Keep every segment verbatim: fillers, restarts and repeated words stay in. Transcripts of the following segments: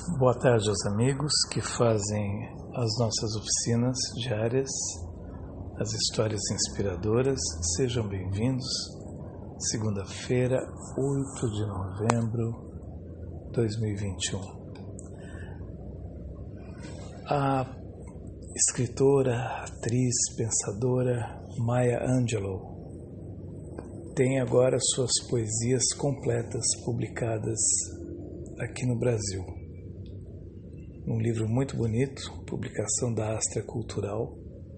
Boa tarde aos amigos que fazem as nossas oficinas diárias, as histórias inspiradoras. Sejam bem-vindos. Segunda-feira, oito de novembro de dois mil e vinte e um. A escritora, atriz, pensadora Maya Angelou tem agora suas poesias completas publicadas aqui no Brasil. Um livro muito bonito, publicação da Astra Cultural,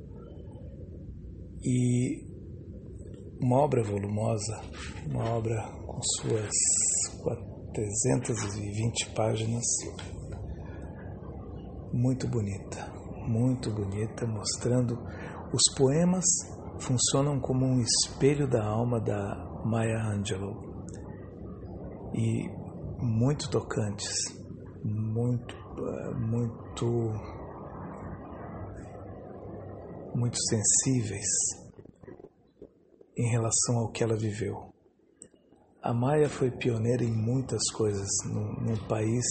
e uma obra volumosa, uma obra com suas quatrocentas e vinte páginas, muito bonita, muito bonita, mostrando os poemas funcionam como um espelho da alma da Maya Angelou e muito tocantes, muito muito muito sensíveis em relação ao que ela viveu. A Maya foi pioneira em muitas coisas num, num país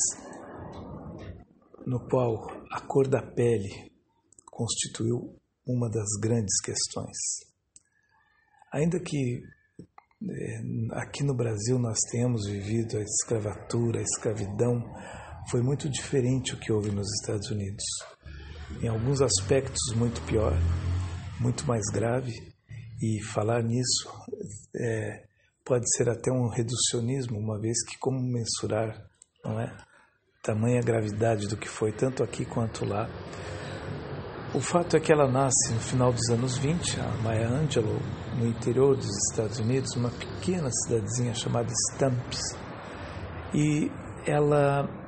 no qual a cor da pele constituiu uma das grandes questões. Ainda que é, aqui no Brasil nós tenhamos vivido a escravatura, a escravidão, foi muito diferente o que houve nos Estados Unidos. Em alguns aspectos muito pior, muito mais grave, e falar nisso é, pode ser até um reducionismo, uma vez que como mensurar, não é? Tamanha gravidade do que foi tanto aqui quanto lá. O fato é que ela nasce no final dos anos vinte, a Maya Angelou, no interior dos Estados Unidos, uma pequena cidadezinha chamada Stamps, e ela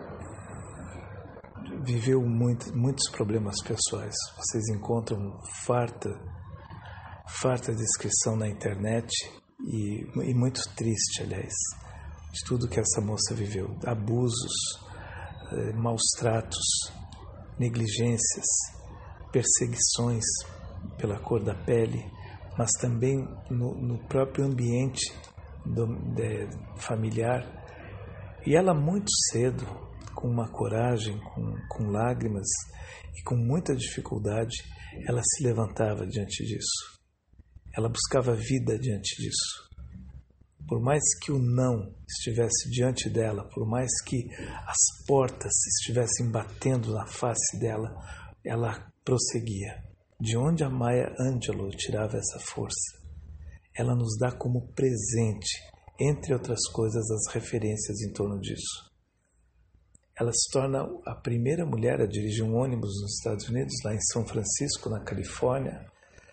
viveu muito, muitos problemas pessoais. Vocês encontram farta, farta descrição na internet e, e muito triste, aliás, de tudo que essa moça viveu. Abusos, eh, maus tratos, negligências, perseguições pela cor da pele, mas também no, no próprio ambiente do, de, familiar. E ela muito cedo, com uma coragem, com, com lágrimas e com muita dificuldade, ela se levantava diante disso. Ela buscava vida diante disso. Por mais que o não estivesse diante dela, por mais que as portas estivessem batendo na face dela, ela prosseguia. De onde a Maya Angelou tirava essa força? Ela nos dá como presente, entre outras coisas, as referências em torno disso. Ela se torna a primeira mulher a dirigir um ônibus nos Estados Unidos, lá em São Francisco, na Califórnia.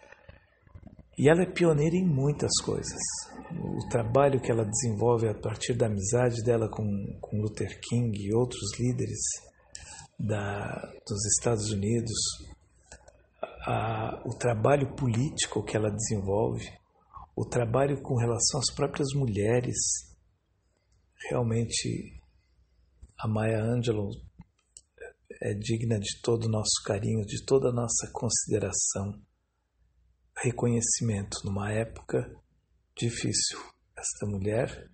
E ela é pioneira em muitas coisas. O trabalho que ela desenvolve a partir da amizade dela com, com Luther King e outros líderes da, dos Estados Unidos, a, o trabalho político que ela desenvolve, o trabalho com relação às próprias mulheres, realmente a Maya Angelou é digna de todo o nosso carinho, de toda a nossa consideração, reconhecimento numa época difícil. Esta mulher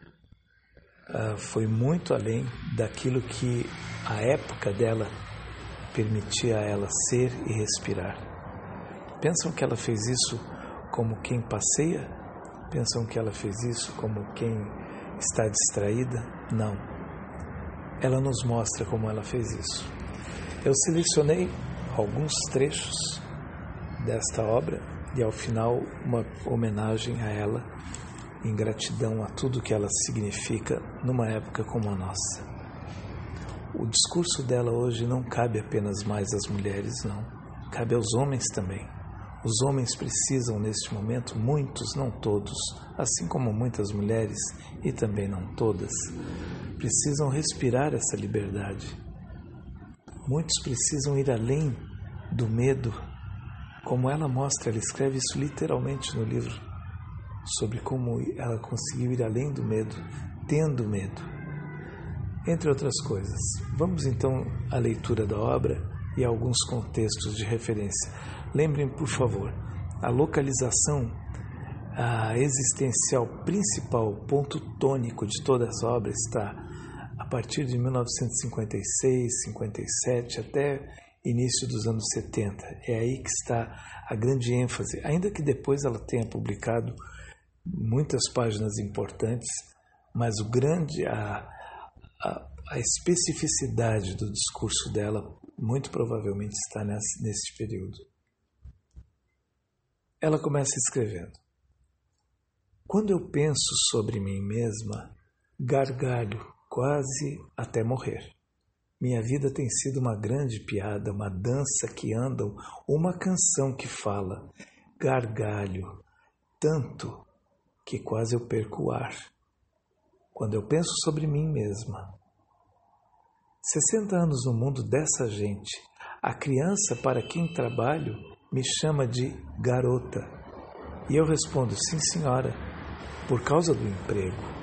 uh, foi muito além daquilo que a época dela permitia a ela ser e respirar. Pensam que ela fez isso como quem passeia? Pensam que ela fez isso como quem está distraída? Não. Ela nos mostra como ela fez isso. Eu selecionei alguns trechos desta obra e, ao final, uma homenagem a ela, em gratidão a tudo que ela significa numa época como a nossa. O discurso dela hoje não cabe apenas mais às mulheres, não. Cabe aos homens também. Os homens precisam, neste momento, muitos, não todos, assim como muitas mulheres, e também não todas, precisam respirar essa liberdade. Muitos precisam ir além do medo, como ela mostra, ela escreve isso literalmente no livro, sobre como ela conseguiu ir além do medo, tendo medo, entre outras coisas. Vamos então à leitura da obra e a alguns contextos de referência. Lembrem, por favor, a localização, a existencial principal, ponto tônico de toda essa obra está a partir de mil novecentos e cinquenta e seis, cinquenta e sete até início dos anos setenta. É aí que está a grande ênfase, ainda que depois ela tenha publicado muitas páginas importantes, mas o grande, a, a, a especificidade do discurso dela muito provavelmente está nesse, nesse período. Ela começa escrevendo: quando eu penso sobre mim mesma, gargalho quase até morrer. Minha vida tem sido uma grande piada, uma dança que andam, uma canção que fala. Gargalho, tanto que quase eu perco o ar. Quando eu penso sobre mim mesma. sessenta anos no mundo dessa gente, a criança para quem trabalho me chama de garota. E eu respondo, sim senhora, por causa do emprego.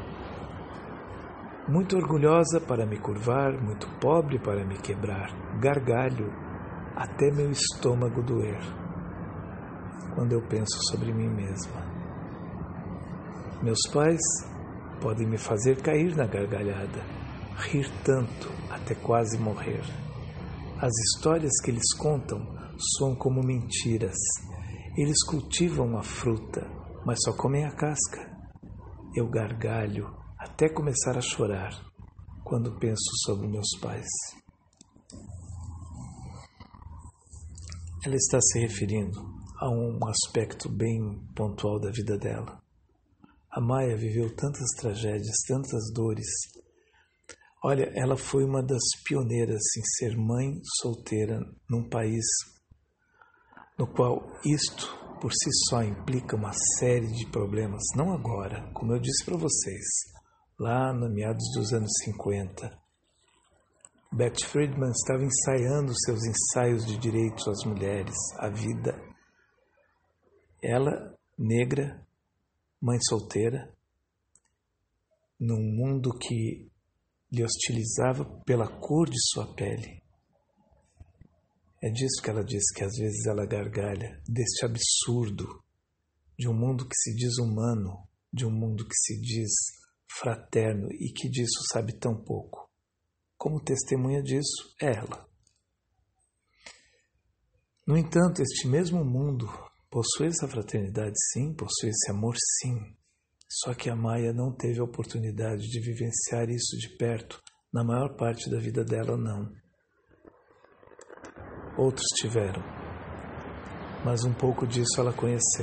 Muito orgulhosa para me curvar, muito pobre para me quebrar, gargalho até meu estômago doer, quando eu penso sobre mim mesma. Meus pais podem me fazer cair na gargalhada, rir tanto até quase morrer. As histórias que eles contam soam como mentiras. Eles cultivam a fruta, mas só comem a casca. Eu gargalho até começar a chorar quando penso sobre meus pais. Ela está se referindo a um aspecto bem pontual da vida dela. A Maya viveu tantas tragédias, tantas dores. Olha, ela foi uma das pioneiras em ser mãe solteira num país no qual isto por si só implica uma série de problemas. Não agora, como eu disse para vocês, lá no meados dos anos cinquenta. Beth Friedman estava ensaiando seus ensaios de direitos às mulheres, à vida. Ela, negra, mãe solteira, num mundo que lhe hostilizava pela cor de sua pele. É disso que ela diz que às vezes ela gargalha, deste absurdo de um mundo que se diz humano, de um mundo que se diz fraterno e que disso sabe tão pouco. Como testemunha disso é ela. No entanto, este mesmo mundo possui essa fraternidade sim, possui esse amor sim, só que a Maya não teve a oportunidade de vivenciar isso de perto, na maior parte da vida dela não. Outros tiveram, mas um pouco disso ela conheceu.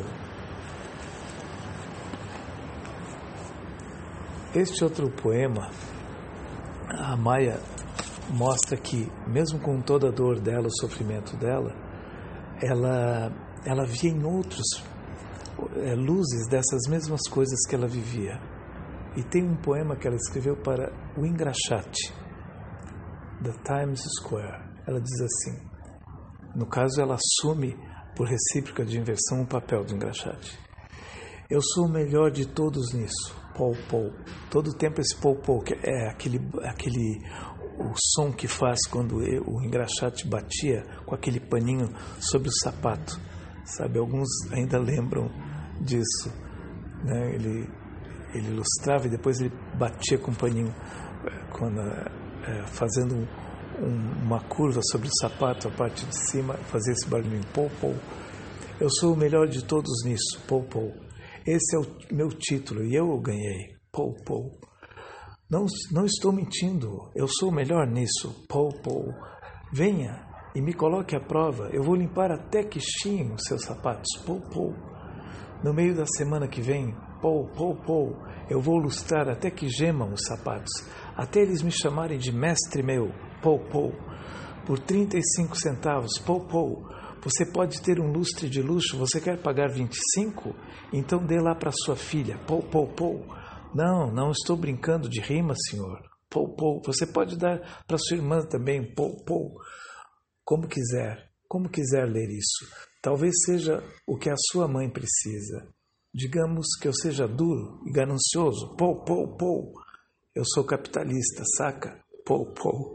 Este outro poema, a Maya mostra que, mesmo com toda a dor dela, o sofrimento dela, ela, ela via em outros é, luzes dessas mesmas coisas que ela vivia. E tem um poema que ela escreveu para o engraxate, da Times Square. Ela diz assim, no caso ela assume por recíproca de inversão o papel do engraxate. Eu sou o melhor de todos nisso. Pou, pou. Todo o tempo esse pou, pou, que é aquele, aquele o som que faz quando o engraxate batia com aquele paninho sobre o sapato. Sabe, alguns ainda lembram disso. Né? Ele, ele ilustrava e depois ele batia com o paninho, quando, é, fazendo um, uma curva sobre o sapato, a parte de cima, fazia esse barulhinho, pou, pou. Eu sou o melhor de todos nisso, pou, pou. Esse é o meu título e eu o ganhei. Pou, pou. Não, não estou mentindo. Eu sou o melhor nisso. Pou, pou. Venha e me coloque à prova. Eu vou limpar até que chiem os seus sapatos. Pou, pou. No meio da semana que vem, pou, pou, pou. Eu vou lustrar até que gemam os sapatos. Até eles me chamarem de mestre meu. Pou, pou. Por trinta e cinco centavos. Pou, pou. Você pode ter um lustre de luxo, você quer pagar vinte e cinco? Então dê lá para sua filha. Pou, pou, pou. Não, não estou brincando de rima, senhor. Pou, pou. Você pode dar para sua irmã também. Pou, pou. Como quiser, como quiser ler isso. Talvez seja o que a sua mãe precisa. Digamos que eu seja duro e ganancioso. Pou, pou, pou. Eu sou capitalista, saca? Pou, pou.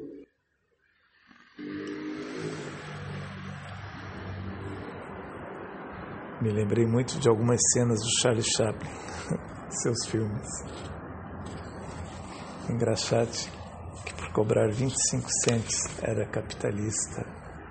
Me lembrei muito de algumas cenas do Charlie Chaplin, seus filmes. engraxate, que por cobrar vinte e cinco cents era capitalista.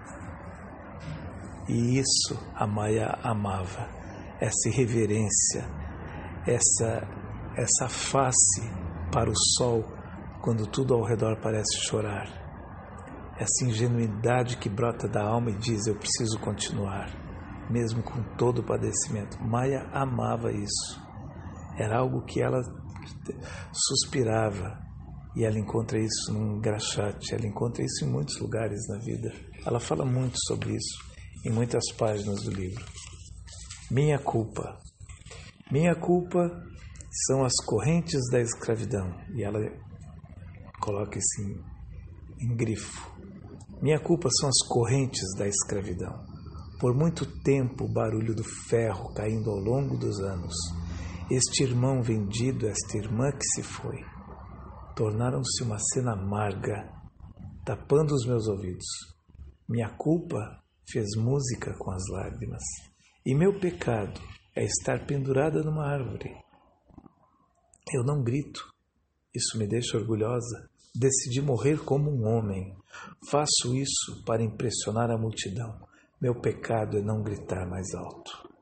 E isso a Maya amava, essa irreverência, essa, essa face para o sol quando tudo ao redor parece chorar, essa ingenuidade que brota da alma e diz: eu preciso continuar, mesmo com todo o padecimento. Maya amava isso, era algo que ela suspirava, e ela encontra isso num engraxate, ela encontra isso em muitos lugares na vida. Ela fala muito sobre isso em muitas páginas do livro. Minha culpa. Minha culpa são as correntes da escravidão. E ela coloca isso em, em grifo. Minha culpa são as correntes da escravidão. Por muito tempo, o barulho do ferro caindo ao longo dos anos. Este irmão vendido, esta irmã que se foi, tornaram-se uma cena amarga, tapando os meus ouvidos. Minha culpa fez música com as lágrimas, e meu pecado é estar pendurada numa árvore. Eu não grito, isso me deixa orgulhosa. Decidi morrer como um homem. Faço isso para impressionar a multidão. Meu pecado é não gritar mais alto.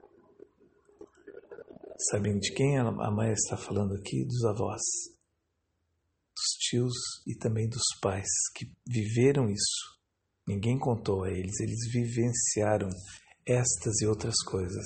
Sabem de quem a Maya está falando aqui? Dos avós, dos tios e também dos pais que viveram isso. Ninguém contou a eles, eles vivenciaram estas e outras coisas.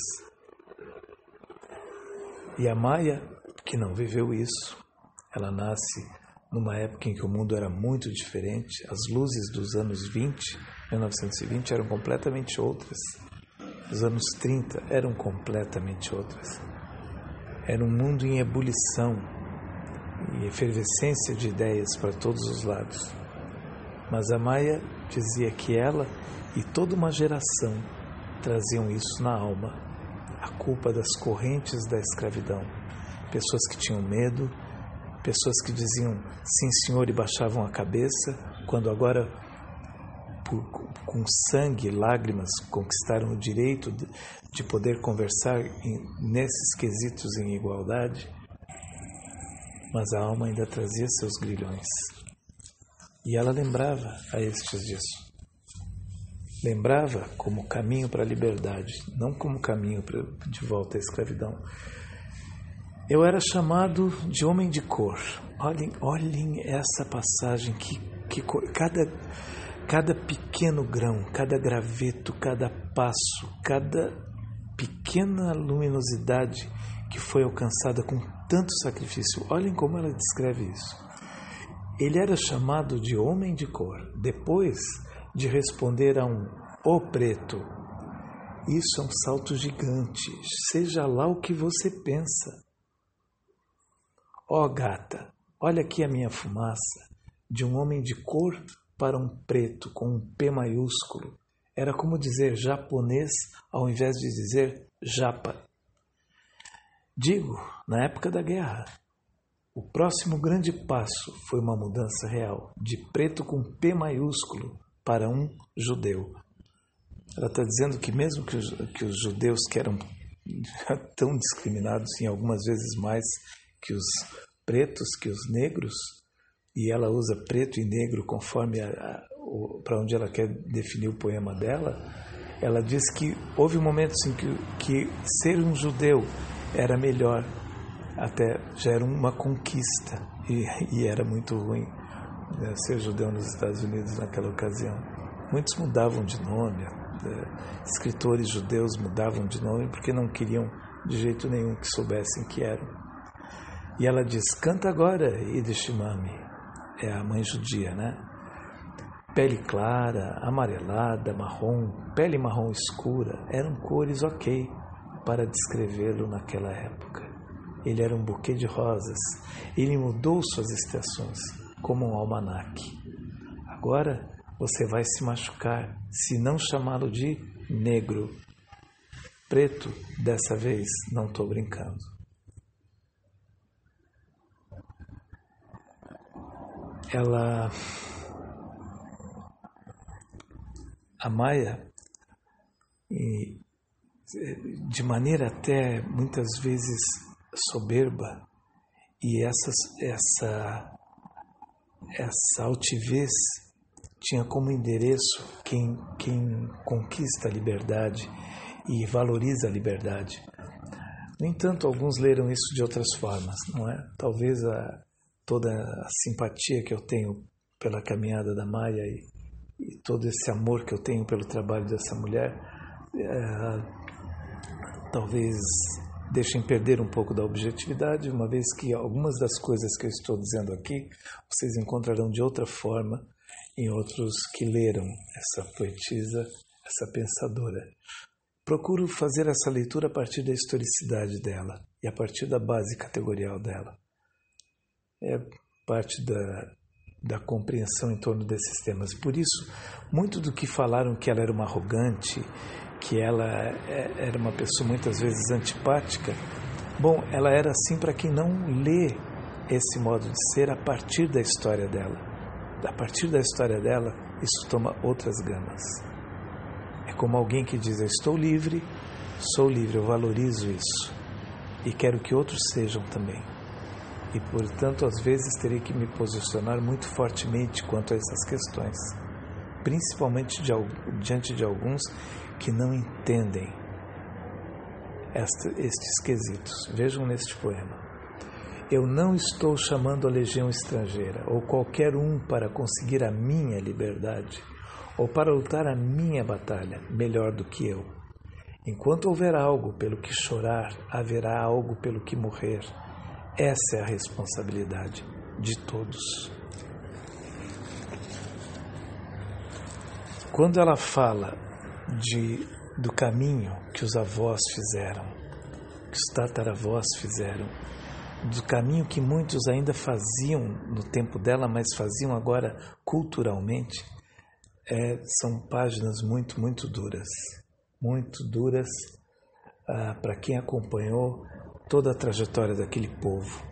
E a Maya, que não viveu isso, ela nasce numa época em que o mundo era muito diferente, as luzes dos anos vinte, mil novecentos e vinte eram completamente outras, os anos trinta eram completamente outras. Era um mundo em ebulição e efervescência de ideias para todos os lados. Mas a Maya dizia que ela e toda uma geração traziam isso na alma, a culpa das correntes da escravidão. Pessoas que tinham medo, pessoas que diziam sim senhor e baixavam a cabeça, quando agora por, com sangue e lágrimas conquistaram o direito de, de poder conversar em, nesses quesitos em igualdade, mas a alma ainda trazia seus grilhões. E ela lembrava a estes disso. Lembrava como caminho para a liberdade, não como caminho pra, de volta à escravidão. Eu era chamado de homem de cor. Olhem, olhem essa passagem, que, que cada, cada pequeno grão, cada graveto, cada passo, cada pequena luminosidade que foi alcançada com tanto sacrifício. Olhem como ela descreve isso. Ele era chamado de homem de cor, depois de responder a um "Ô preto". Isso é um salto gigante, seja lá o que você pensa. Ó gata, olha aqui a minha fumaça, de um homem de cor para um preto com um P maiúsculo. Era como dizer japonês ao invés de dizer japa. Digo, na época da guerra. O próximo grande passo foi uma mudança real, de preto com P maiúsculo para um judeu. Ela está dizendo que mesmo que os, que os judeus, que eram tão discriminados, em algumas vezes mais que os pretos, que os negros, e ela usa preto e negro conforme para onde ela quer definir o poema dela, ela diz que houve momentos em que, que ser um judeu era melhor, até já era uma conquista, e, e era muito ruim, né, ser judeu nos Estados Unidos naquela ocasião. Muitos mudavam de nome, né, escritores judeus mudavam de nome porque não queriam de jeito nenhum que soubessem que eram. E ela diz: canta agora, Idishimami, é a mãe judia, né? Pele clara, amarelada, marrom, pele marrom escura, eram cores ok para descrevê-lo naquela época. Ele era um buquê de rosas. Ele mudou suas estações, como um almanaque. Agora você vai se machucar se não chamá-lo de negro. Preto, dessa vez, não estou brincando. Ela... A Maya, de maneira até muitas vezes soberba, e essa, essa essa altivez tinha como endereço quem, quem conquista a liberdade e valoriza a liberdade. No entanto, alguns leram isso de outras formas, não é? Talvez a, toda a simpatia que eu tenho pela caminhada da Maia e, e todo esse amor que eu tenho pelo trabalho dessa mulher, é, talvez deixem perder um pouco da objetividade, uma vez que algumas das coisas que eu estou dizendo aqui, vocês encontrarão de outra forma em outros que leram essa poetisa, essa pensadora. Procuro fazer essa leitura a partir da historicidade dela e a partir da base categorial dela. É parte da, da compreensão em torno desses temas. Por isso, muito do que falaram que ela era uma arrogante, que ela era uma pessoa muitas vezes antipática, bom, ela era assim para quem não lê esse modo de ser a partir da história dela. A partir da história dela, isso toma outras gamas. É como alguém que diz, eu estou livre, sou livre, eu valorizo isso e quero que outros sejam também. E, portanto, às vezes terei que me posicionar muito fortemente quanto a essas questões, principalmente de, diante de alguns que não entendem esta, estes quesitos. Vejam neste poema. Eu não estou chamando a legião estrangeira ou qualquer um para conseguir a minha liberdade ou para lutar a minha batalha melhor do que eu. Enquanto houver algo pelo que chorar, haverá algo pelo que morrer. Essa é a responsabilidade de todos. Quando ela fala de, do caminho que os avós fizeram, que os tataravós fizeram, do caminho que muitos ainda faziam no tempo dela, mas faziam agora culturalmente, é, são páginas muito, muito duras. Muito duras ah, para quem acompanhou toda a trajetória daquele povo.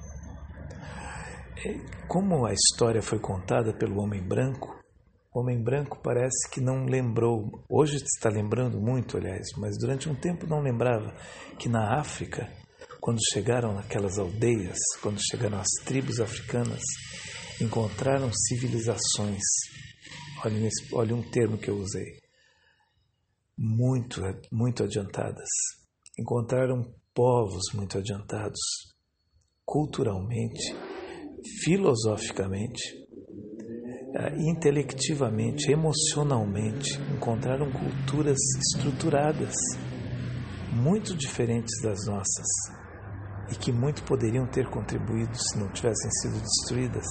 Como a história foi contada pelo homem branco, o homem branco parece que não lembrou, hoje está lembrando muito, aliás, mas durante um tempo não lembrava que na África, quando chegaram naquelas aldeias, quando chegaram as tribos africanas, encontraram civilizações, olhem, olhem um termo que eu usei, muito, muito adiantadas. Encontraram povos muito adiantados, culturalmente, filosoficamente, intelectivamente, emocionalmente. Encontraram culturas estruturadas, muito diferentes das nossas, e que muito poderiam ter contribuído se não tivessem sido destruídas.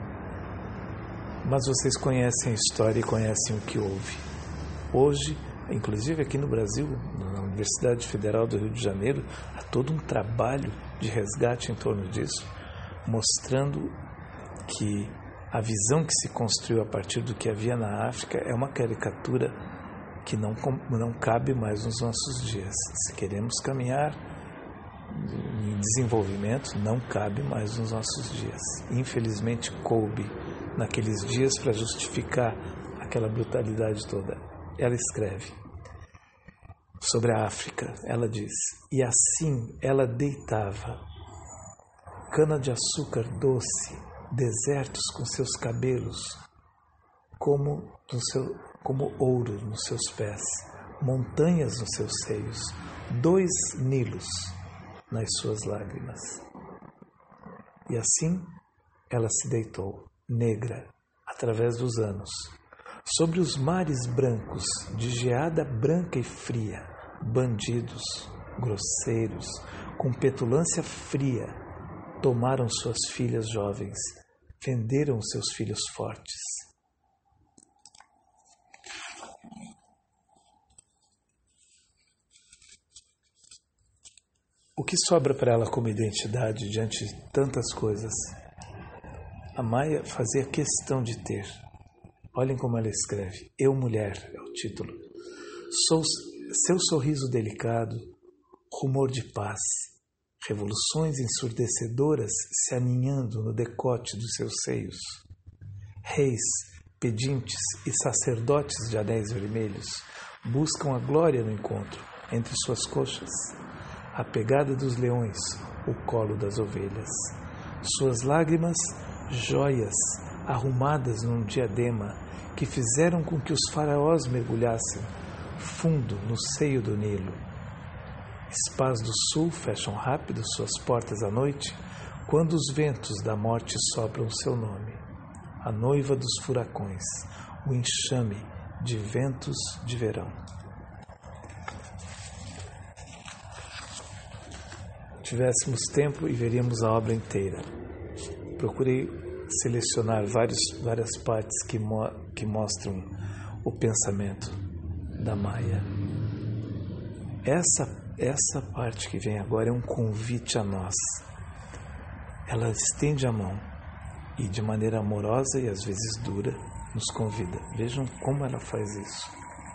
Mas vocês conhecem a história e conhecem o que houve. Hoje, inclusive aqui no Brasil, na Universidade Federal do Rio de Janeiro, há todo um trabalho de resgate em torno disso, mostrando que a visão que se construiu a partir do que havia na África é uma caricatura que não, não cabe mais nos nossos dias. Se queremos caminhar em desenvolvimento, não cabe mais nos nossos dias. Infelizmente, coube naqueles dias para justificar aquela brutalidade toda. Ela escreve sobre a África, ela diz, e assim ela deitava cana-de-açúcar doce, desertos com seus cabelos, como, no seu, como ouro nos seus pés, montanhas nos seus seios, dois Nilos nas suas lágrimas. E assim ela se deitou, negra, através dos anos, sobre os mares brancos, de geada branca e fria, bandidos, grosseiros, com petulância fria, tomaram suas filhas jovens, venderam seus filhos fortes. O que sobra para ela como identidade diante de tantas coisas? A Maia fazia questão de ter. Olhem como ela escreve. Eu, mulher, é o título. Sou seu sorriso delicado, rumor de paz, revoluções ensurdecedoras se aninhando no decote dos seus seios. Reis, pedintes e sacerdotes de anéis vermelhos buscam a glória no encontro entre suas coxas. A pegada dos leões, o colo das ovelhas. Suas lágrimas, joias, arrumadas num diadema, que fizeram com que os faraós mergulhassem fundo no seio do Nilo. Spas do sul fecham rápido suas portas à noite, quando os ventos da morte sopram seu nome. A noiva dos furacões, o enxame de ventos de verão. Tivéssemos tempo e veríamos a obra inteira. Procurei selecionar vários, várias partes que, mo, que mostram o pensamento da Maya. Essa, essa parte que vem agora é um convite a nós. Ela estende a mão e, de maneira amorosa e às vezes dura, nos convida. Vejam como ela faz isso.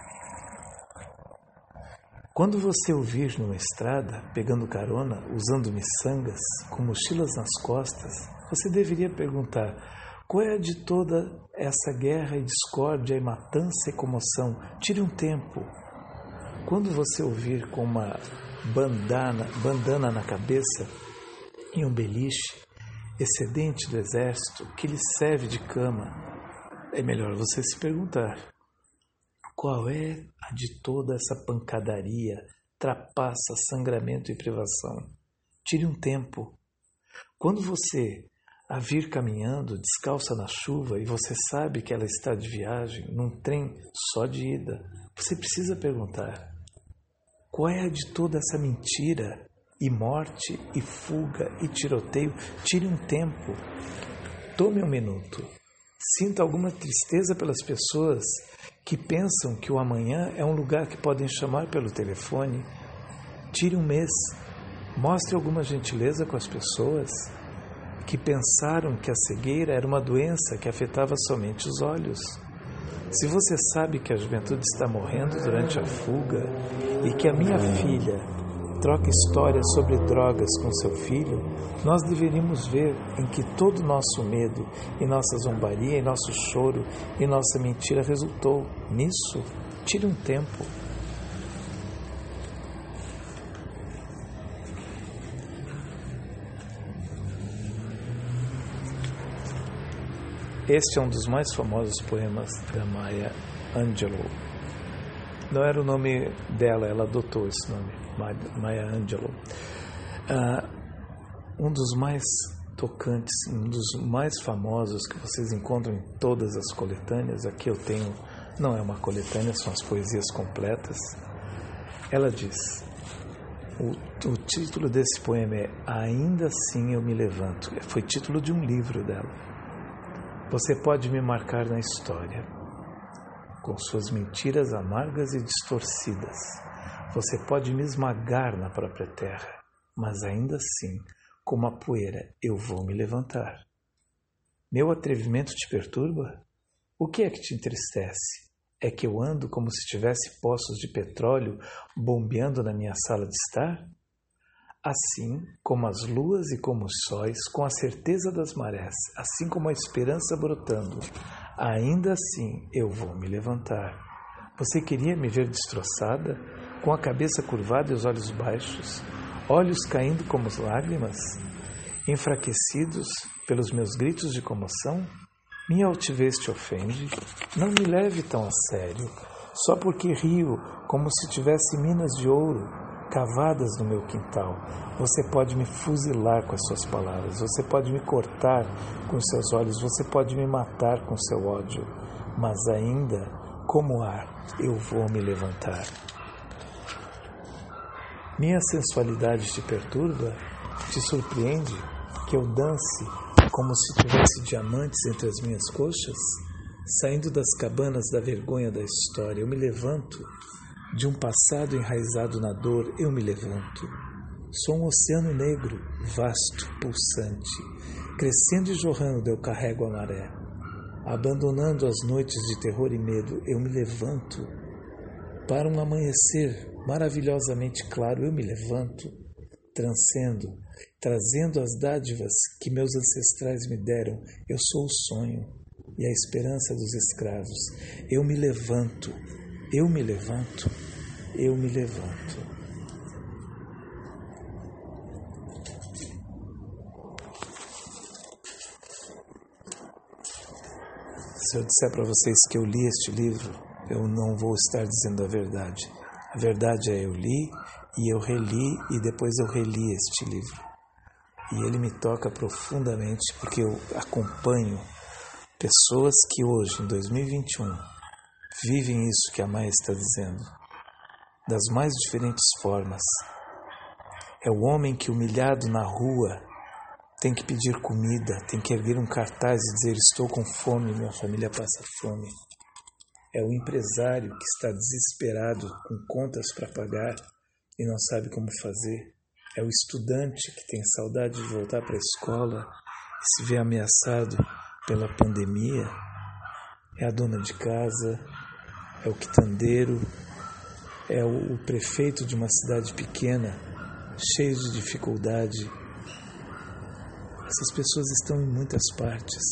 Quando você ouvir numa estrada, pegando carona, usando miçangas, com mochilas nas costas, você deveria perguntar: qual é a de toda essa guerra e discórdia e matança e comoção? Tire um tempo. Quando você ouvir com uma bandana, bandana na cabeça e um beliche, excedente do exército, que lhe serve de cama, é melhor você se perguntar: qual é a de toda essa pancadaria, trapaça, sangramento e privação? Tire um tempo. Quando você a vir caminhando, descalça na chuva, e você sabe que ela está de viagem, num trem só de ida, você precisa perguntar: qual é a de toda essa mentira, e morte, e fuga, e tiroteio? Tire um tempo. Tome um minuto. Sinta alguma tristeza pelas pessoas que pensam que o amanhã é um lugar que podem chamar pelo telefone. Tire um mês. Mostre alguma gentileza com as pessoas que pensaram que a cegueira era uma doença que afetava somente os olhos. Se você sabe que a juventude está morrendo durante a fuga e que a minha filha troca histórias sobre drogas com seu filho, nós deveríamos ver em que todo o nosso medo, e nossa zombaria, e nosso choro, e nossa mentira resultou nisso. Tire um tempo. Este é um dos mais famosos poemas da Maya Angelou. Não era o nome dela, ela adotou esse nome, Maya Angelou. Uh, um dos mais tocantes, um dos mais famosos que vocês encontram em todas as coletâneas. Aqui eu tenho, não é uma coletânea, são as poesias completas. Ela diz, o, o título desse poema é Ainda Assim Eu Me Levanto. Foi título de um livro dela. Você pode me marcar na história, com suas mentiras amargas e distorcidas. Você pode me esmagar na própria terra, mas ainda assim, como a poeira, eu vou me levantar. Meu atrevimento te perturba? O que é que te entristece? É que eu ando como se tivesse poços de petróleo bombeando na minha sala de estar? Assim como as luas e como os sóis, com a certeza das marés, assim como a esperança brotando, ainda assim eu vou me levantar. Você queria me ver destroçada, com a cabeça curvada e os olhos baixos, olhos caindo como lágrimas, enfraquecidos pelos meus gritos de comoção? Minha altivez te ofende? Não me leve tão a sério, só porque rio como se tivesse minas de ouro cavadas no meu quintal. Você pode me fuzilar com as suas palavras, você pode me cortar com os seus olhos, você pode me matar com seu ódio, mas ainda, como ar, eu vou me levantar. Minha sensualidade te perturba? Te surpreende que eu dance como se tivesse diamantes entre as minhas coxas? Saindo das cabanas da vergonha da história, eu me levanto. De um passado enraizado na dor, eu me levanto. Sou um oceano negro, vasto, pulsante. Crescendo e jorrando, eu carrego a maré. Abandonando as noites de terror e medo, eu me levanto. Para um amanhecer maravilhosamente claro, eu me levanto. Transcendo, trazendo as dádivas que meus ancestrais me deram. Eu sou o sonho e a esperança dos escravos. Eu me levanto. Eu me levanto, eu me levanto. Se eu disser para vocês que eu li este livro, eu não vou estar dizendo a verdade. A verdade é eu li e eu reli e depois eu reli este livro. E ele me toca profundamente porque eu acompanho pessoas que hoje, em dois mil e vinte e um, vivem isso que a Maia está dizendo, das mais diferentes formas. É o homem que, humilhado na rua, tem que pedir comida, tem que erguer um cartaz e dizer: estou com fome, minha família passa fome. É o empresário que está desesperado, com contas para pagar e não sabe como fazer. É o estudante que tem saudade de voltar para a escola e se vê ameaçado pela pandemia. É a dona de casa, é o quitandeiro, é o, o prefeito de uma cidade pequena, cheio de dificuldade. Essas pessoas estão em muitas partes.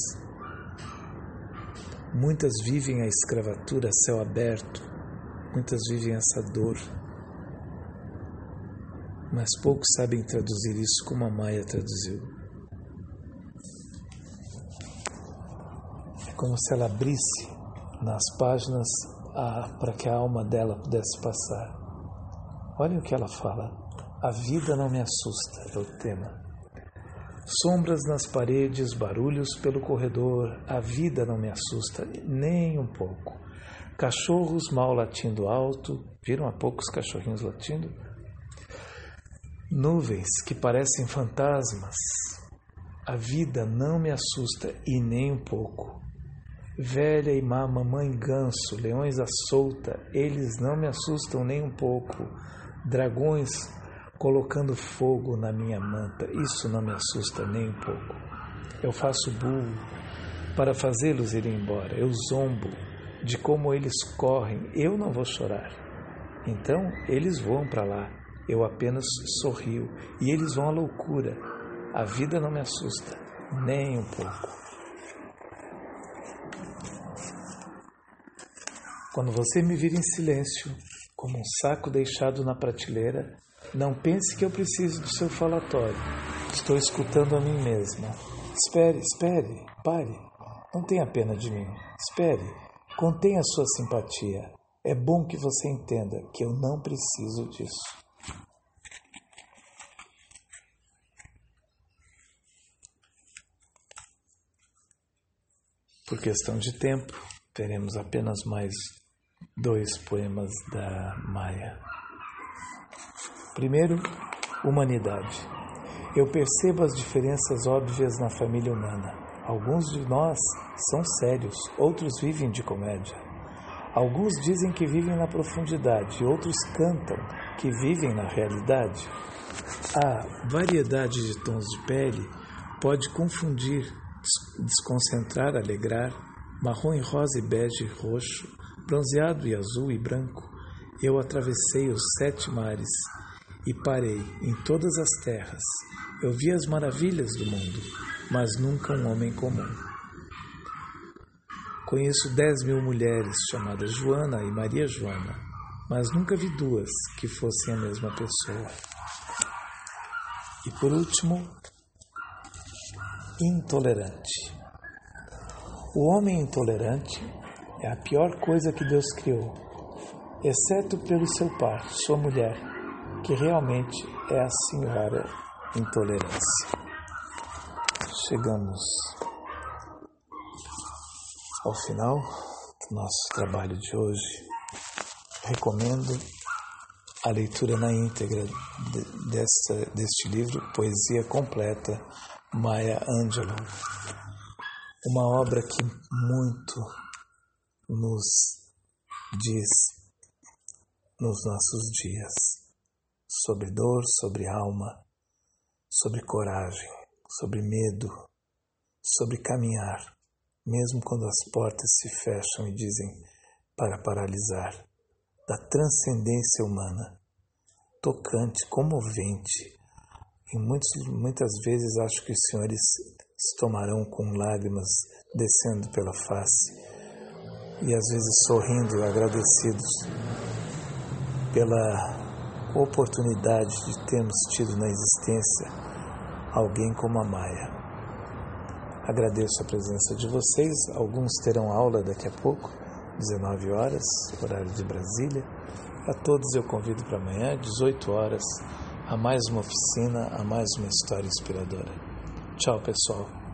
Muitas vivem a escravatura a céu aberto, muitas vivem essa dor, mas poucos sabem traduzir isso como a Maia traduziu. É como se ela abrisse nas páginas para que a alma dela pudesse passar. Olhem o que ela fala: a vida não me assusta, é o tema. Sombras nas paredes, barulhos pelo corredor, a vida não me assusta nem um pouco. Cachorros mal latindo alto, viram há poucos cachorrinhos latindo? Nuvens que parecem fantasmas, a vida não me assusta e nem um pouco. Velha e má mamãe ganso, leões à solta, eles não me assustam nem um pouco. Dragões colocando fogo na minha manta, isso não me assusta nem um pouco. Eu faço burro para fazê-los ir embora, eu zombo de como eles correm, eu não vou chorar. Então eles voam para lá, eu apenas sorrio e eles vão à loucura. A vida não me assusta nem um pouco. Quando você me vira em silêncio, como um saco deixado na prateleira, não pense que eu preciso do seu falatório. Estou escutando a mim mesma. Espere, espere, pare. Não tenha pena de mim. Espere, contenha sua simpatia. É bom que você entenda que eu não preciso disso. Por questão de tempo, teremos apenas mais dois poemas da Maia. Primeiro, humanidade. Eu percebo as diferenças óbvias na família humana. Alguns de nós são sérios, outros vivem de comédia. Alguns dizem que vivem na profundidade, outros cantam que vivem na realidade. A variedade de tons de pele pode confundir, desconcentrar, alegrar, marrom e rosa e bege e roxo, bronzeado e azul e branco. Eu atravessei os sete mares e parei em todas as terras. Eu vi as maravilhas do mundo, mas nunca um homem comum. Conheço dez mil mulheres chamadas Joana e Maria Joana, mas nunca vi duas que fossem a mesma pessoa. E por último, intolerante. O homem intolerante é a pior coisa que Deus criou, exceto pelo seu par, sua mulher, que realmente é a senhora intolerância. Chegamos ao final do nosso trabalho de hoje. Recomendo a leitura na íntegra de, dessa, deste livro, Poesia Completa, Maya Angelou. Uma obra que muito nos diz nos nossos dias sobre dor, sobre alma, sobre coragem, sobre medo, sobre caminhar, mesmo quando as portas se fecham e dizem para paralisar, da transcendência humana, tocante, comovente. E muitos, muitas vezes acho que os senhores se tomarão com lágrimas descendo pela face e às vezes sorrindo, agradecidos pela oportunidade de termos tido na existência alguém como a Maia. Agradeço a presença de vocês. Alguns terão aula daqui a pouco, dezenove horas, horário de Brasília. A todos eu convido para amanhã, dezoito horas, a mais uma oficina, a mais uma história inspiradora. Tchau, pessoal.